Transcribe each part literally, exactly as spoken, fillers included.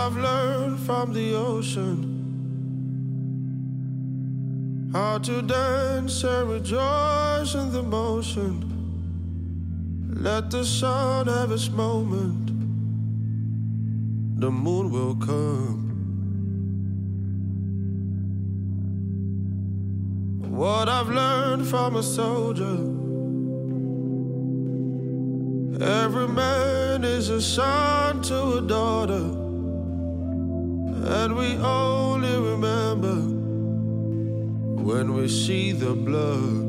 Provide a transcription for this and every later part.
I've learned from the ocean, how to dance and rejoice in the motion. Let the sun have its moment, the moon will come. What I've learned from a soldier, every man is a son to a daughter, and we only remember when we see the blood.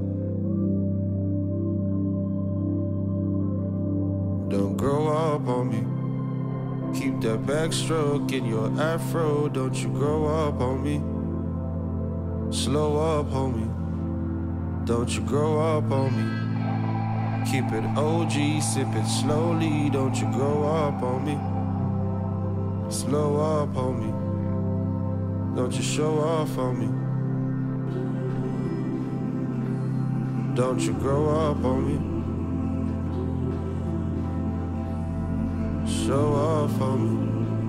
Don't grow up on me, keep that backstroke in your afro. Don't you grow up on me, slow up homie. Don't you grow up on me, keep it O G, sip it slowly. Don't you grow up on me, slow up on me. Don't you show off on me. Don't you grow up on me, show off on me.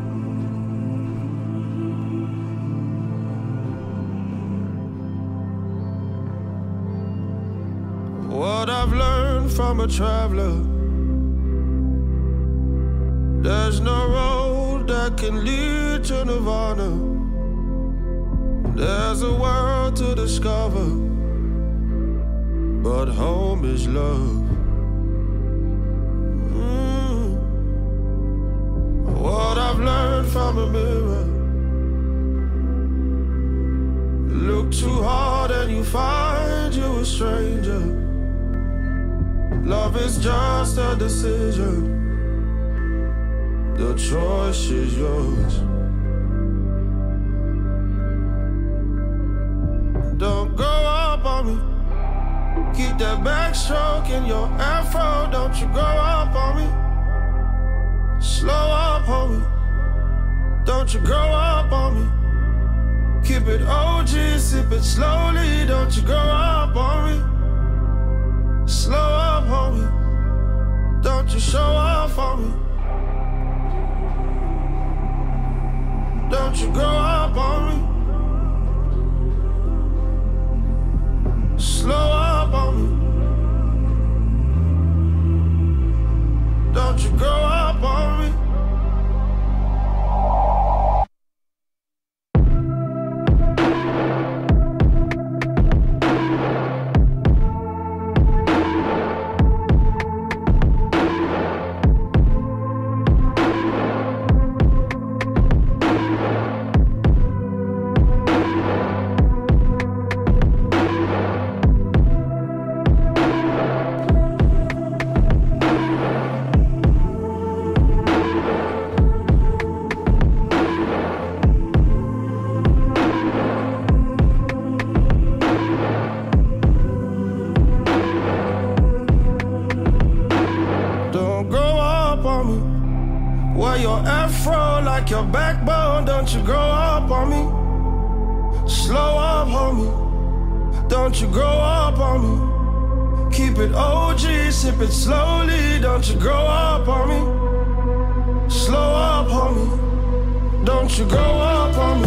What I've learned from a traveler, there's no road that can lead to nirvana. There's a world to discover, but home is love. Mm. What I've learned from a mirror, look too hard and you find you a stranger. Love is just a decision, the choice is yours. Don't go up on me, keep that backstroke in your afro. Don't you grow up on me, slow up homie. Don't you grow up on me, keep it O G, sip it slowly. Don't you grow up on me, slow up homie. Don't you show off on me. Don't you grow up on me, slow up on me. Don't you grow up on me. Your backbone, don't you grow up on me, slow up homie. Don't you grow up on me, keep it O G, sip it slowly. Don't you grow up on me, slow up homie. Don't you grow up on me.